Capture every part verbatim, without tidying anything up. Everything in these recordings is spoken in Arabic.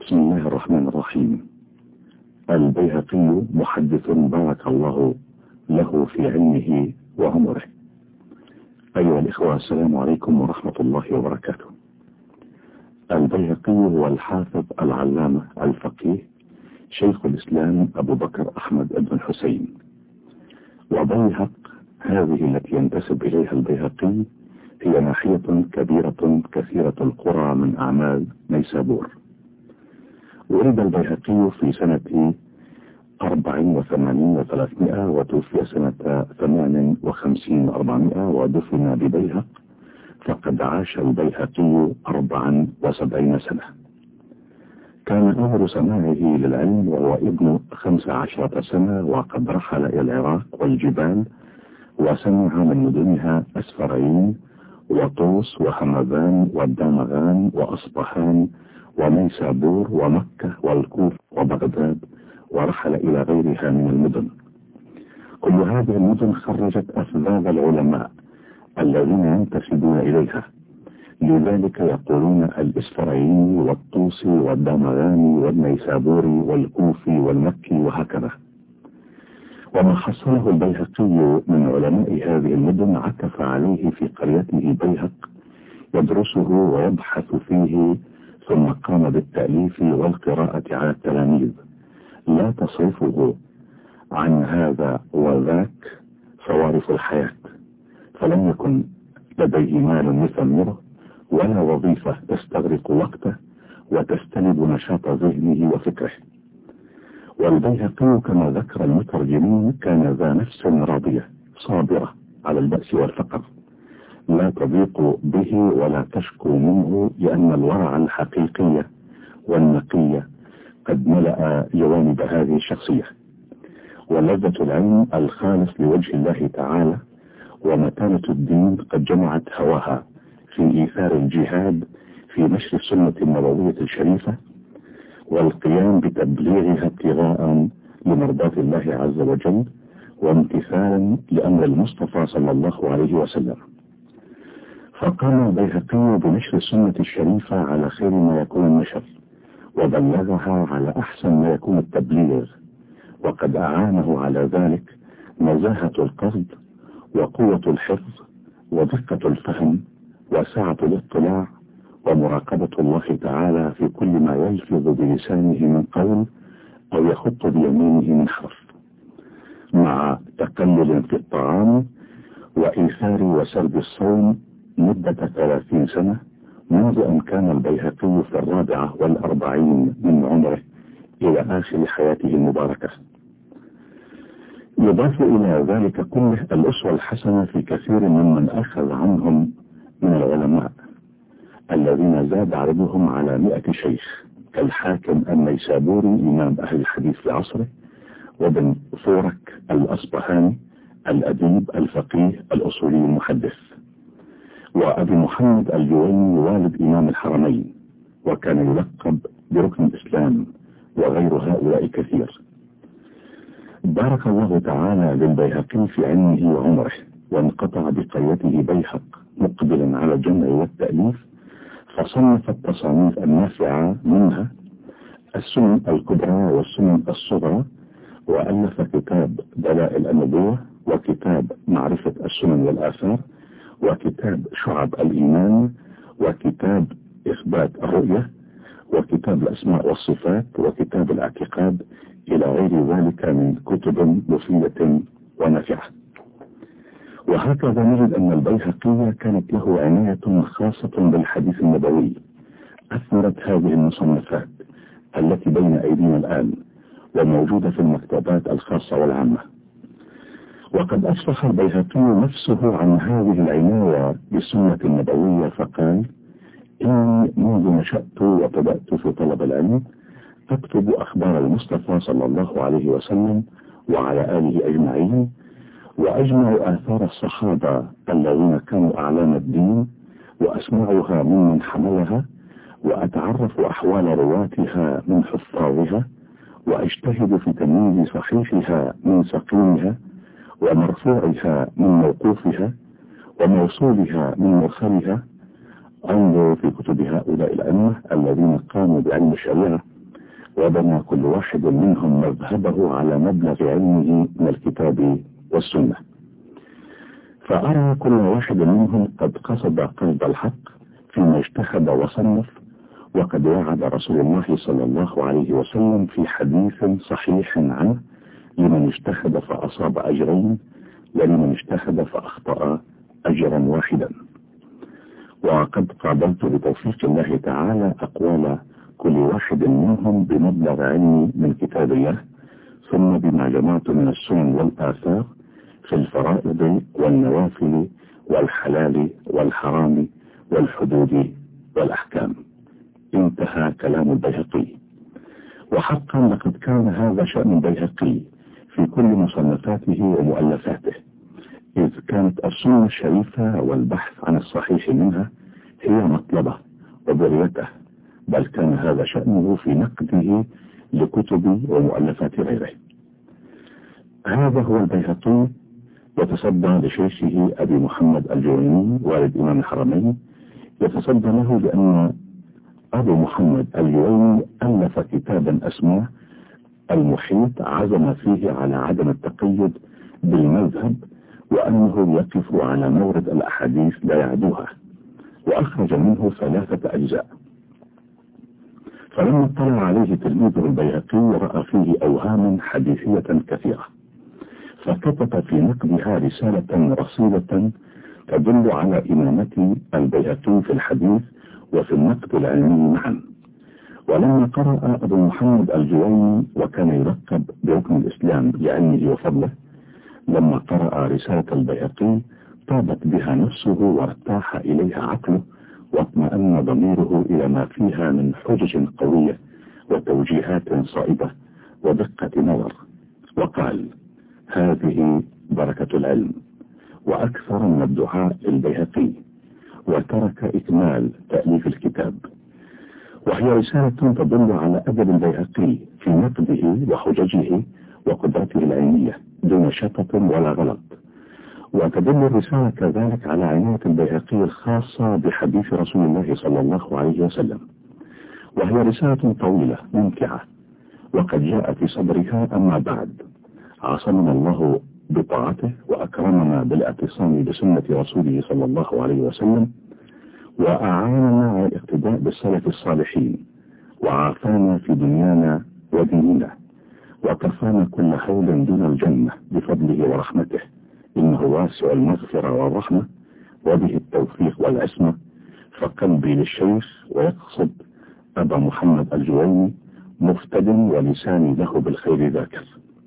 بسم الله الرحمن الرحيم. البيهقي محدث بارك الله له في علمه وعمره. أيها الإخوة، السلام عليكم ورحمة الله وبركاته. البيهقي هو الحافظ العلامة الفقيه شيخ الإسلام أبو بكر أحمد بن حسين. وبيهق هذه التي ينتسب إليها البيهقي هي ناحية كبيرة كثيرة القرى من أعمال نيسابور. ولد البيهقي في سنة أربع وثمانين وثلاثمائة وتوفي سنة ثمان وخمسين وأربعمائة ودفن ببيهق، فقد عاش البيهقي أربعا وسبعين سنة. كان أول سماعه للعلم وهو ابن خمس عشرة سنة، وقد رحل إلى العراق والجبال وسمع من مدنها أسفرين وطوس وهمذان والدامغان وأصبهان ونيسابور ومكة والكوف وبغداد، ورحل إلى غيرها من المدن. كل هذه المدن خرجت أفذاذ العلماء الذين ينتسبون إليها، لذلك يقولون الإسفرايني والطوسي والدامغاني والنيسابوري والكوفي والمكي وهكذا. وما حصله البيهقي من علماء هذه المدن عكف عليه في قريته بيهق يدرسه ويبحث فيه، ثم قام بالتأليف والقراءة على التلاميذ، لا تصرفه عن هذا وذاك صوارف الحياة، فلم يكن لديه مال يثمره ولا وظيفة تستغرق وقته وتستلب نشاط ذهنه وفكره. والبيهقي كما ذكر المترجمين كان ذا نفس راضية صابرة على البأس والفقر، لا تضيق به ولا تشكو منه، لأن الورع الحقيقية والنقية قد ملأ جوانب هذه الشخصية. ولذة العلم الخالص لوجه الله تعالى ومتانة الدين قد جمعت هواها في إيثار الجهاد في نشر السنة النبوية الشريفة والقيام بتبليغها ابتغاء لمرضاة الله عز وجل وامتثالا لأمر المصطفى صلى الله عليه وسلم. فقام البيهقي بنشر السنة الشريفة على خير ما يكون النشر، وبلغها على أحسن ما يكون التبليغ، وقد أعانه على ذلك نزاهة القصد وقوة الحفظ ودقة الفهم وسعة الاطلاع ومراقبة الله تعالى في كل ما يلفظ بلسانه من قول أو يخط بيمينه من حرف، مع تقلل في الطعام وإيثار وسرد الصوم مدة ثلاثين سنة، منذ أن كان البيهقي في الرابعة والأربعين من عمره إلى آخر حياته المباركة. يضاف إلى ذلك كله الأسوة الحسنة في كثير ممن أخذ عنهم من العلماء الذين زاد عددهم على مئة شيخ، كالحاكم النيسابوري إمام أهل الحديث في عصره، وابن فورك الأصبهاني الأديب الفقيه الأصولي المحدث، وأبي محمد الجويني والد إمام الحرمين وكان يلقب بركن الإسلام، وغير هؤلاء كثير. بارك الله تعالى للبيهقي في علمه وعمره، وانقطع بقريته بيهق مقبلا على الجمع والتأليف، فصنف التصانيف النافعة منها السنن الكبرى والسنن الصغرى، وألف كتاب دلائل النبوة، وكتاب معرفة السنن والآثار، وكتاب شعب الإيمان، وكتاب إثبات الرؤية، وكتاب الأسماء والصفات، وكتاب الاعتقاد، إلى غير ذلك من كتب مفيدة ونافعة. وهكذا نجد أن البيهقي كانت له عناية خاصة بالحديث النبوي، أثمرت هذه المصنفات التي بين أيدينا الآن وموجودة في المكتبات الخاصة والعامة. وقد أشرح البيهقي نفسه عن هذه العناية بالسنة النبوية، فقال: إني منذ نشأت وبدأت في طلب العلم أكتب أخبار المصطفى صلى الله عليه وسلم وعلى آله أجمعين، وأجمع آثار الصحابة الذين كانوا أعلام الدين، وأسمعها ممن حملها، وأتعرف أحوال رواتها من حفاظها، وأجتهد في تمييز صحيحها من سقيمها، ومرفوعها من موقوفها، وموصولها من مرسلها. انظر في كتب هؤلاء الأئمة الذين قاموا بعلم الشريعة وبنى كل واحد منهم مذهبه على مبلغ علمه من الكتاب والسنة. فأرى كل واحد منهم قد قصد قصد الحق فيما اجتهد وصنف، وقد وعد رسول الله صلى الله عليه وسلم في حديث صحيح عنه: لمن اجتهد فأصاب أجرين، ولمن اجتهد فأخطأ أجرا واحدا. وقد قابلت بتوفيق الله تعالى أقوال كل واحد منهم بمبلغ علمي من كتاب الله، ثم بما جمعت من السنن والآثار في الفرائض والنوافل والحلال والحرام والحدود والأحكام. انتهى كلام البيهقي. وحقا لقد كان هذا شأن البيهقي في كل مصنفاته ومؤلفاته، إذ كانت السنة الشريفة والبحث عن الصحيح منها هي مطلبه وبغيته، بل كان هذا شأنه في نقده لكتب ومؤلفات غيره. هذا هو البيهقي، يتصدى لشيخه أبي محمد الجويني والد إمام الحرمين، يتصدى له لأن أبو محمد الجويني ألف كتابا اسمه المحيط، عزم فيه على عدم التقيد بالمذهب، وأنه يقف على مورد الأحاديث لا يعدوها، وأخرج منه ثلاثة أجزاء. فلما اطلع عليه تلميذه البيهقي رأى فيه أوهام حديثية كثيرة، فكتب في نقدها رسالة رصيدة تدل على إمامة البيهقي في الحديث وفي النقد العلمي معا. ولما قرأ أبو محمد الجويني، وكان يلقب بركن الإسلام لعلمه وفضله، لما قرأ رسالة البيهقي طابت بها نفسه وارتاح إليها عقله، واطمأن ضميره إلى ما فيها من حجج قوية وتوجيهات صائبة ودقة نظر، وقال: هذه بركة العلم. وأكثر من الدعاء للبيهقي، وترك إكمال تأليف الكتاب، وهي رسالة تدل على أدب البيهقي في نقده وحججه وقدرته العلمية دون شطط ولا غلط. وتدل الرسالة كذلك على عناية البيهقي الخاصة بحديث رسول الله صلى الله عليه وسلم، وهي رسالة طويلة ممتعة وقد جاء في صدرها: أما بعد، عصمنا الله بطاعته وأكرمنا بالاعتصام بسنة رسوله صلى الله عليه وسلم، وأعاننا على الاقتداء بالسلف الصالحين، وعافانا في دنيانا وديننا، وكفانا كل حول دون الجنة بفضله ورحمته، إنه واسع المغفرة والرحمة، وبه التوفيق والعصمة. فقلبي للشيخ ويقصد أبا محمد الجويني مفتد، ولساني له بالخير ذاكر.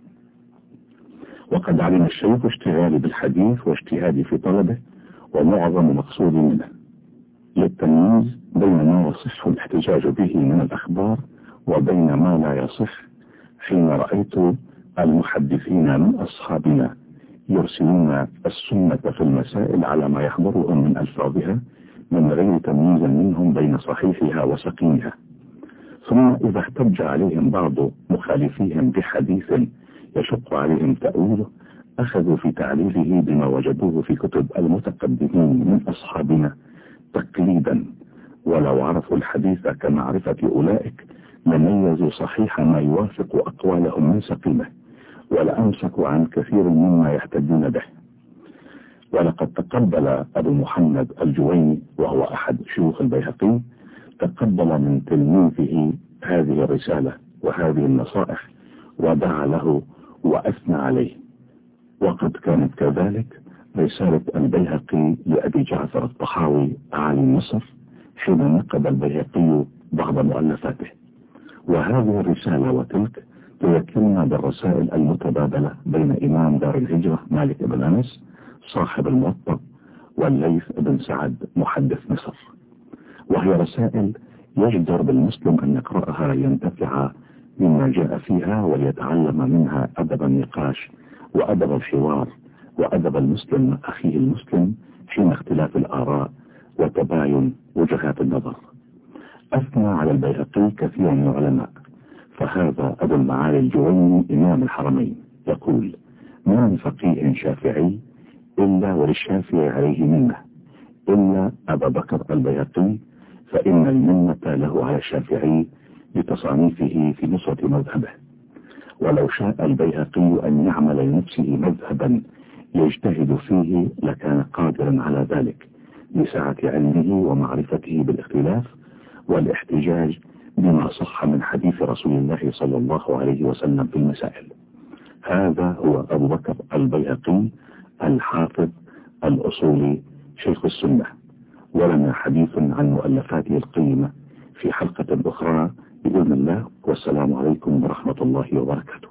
وقد علم الشيخ اشتغالي بالحديث واجتهادي في طلبه، ومعظم مقصودي منه للتمييز بين ما يصح الاحتجاج به من الأخبار وبين ما لا يصح، حين رأيت المحدثين من أصحابنا يرسلون السنة في المسائل على ما يحضرهم من ألفاظها من غير تمييز منهم بين صحيحها وسقيمها. ثم إذا احتج عليهم بعض مخالفيهم بحديث يشق عليهم تأويله، أخذوا في تعليله بما وجدوه في كتب المتقدمين من أصحابنا تقليدا، ولو عرفوا الحديث كمعرفة أولئك لميزوا صحيح ما يوافق أقوالهم من سقيمه، ولأمسكوا عن كثير مما يحتجون به. ولقد تقبل أبو محمد الجويني، وهو أحد شيوخ البيهقي، تقبل من تلميذه هذه الرسالة وهذه النصائح، ودعا له وأثنى عليه. وقد كانت كذلك رسالة البيهقي لأبي جعفر الطحاوي عالي مصر حين نقد البيهقي بعض مؤلفاته. وهذه الرسالة وتلك تذكرنا بالرسائل المتبادلة بين إمام دار الهجرة مالك بن أنس صاحب الموطأ والليث بن سعد محدث مصر، وهي رسائل يجدر بالمسلم أن يقرأها لينتفع مما جاء فيها، وليتعلم منها أدب النقاش وأدب الحوار وأدب المسلم مع أخيه المسلم حين اختلاف الآراء وتباين وجهات النظر. أثنى على البيهقي كثير من العلماء، فهذا أبو المعالي الجويني إمام الحرمين يقول: ما من فقيه شافعي إلا وللشافعي عليه منه، إلا أبا بكر البيهقي، فإن المنة له على الشافعي لتصانيفه في نصرة مذهبه. ولو شاء البيهقي أن يعمل لنفسه مذهبا يجتهد فيه لكان قادرا على ذلك لسعة علمه ومعرفته بالاختلاف والاحتجاج بما صح من حديث رسول الله صلى الله عليه وسلم في المسائل. هذا هو أبو بكر البيهقي الحافظ الأصولي شيخ السنة، ولنا حديث عن مؤلفاته القيمة في حلقة أخرى بإذن الله. والسلام عليكم ورحمة الله وبركاته.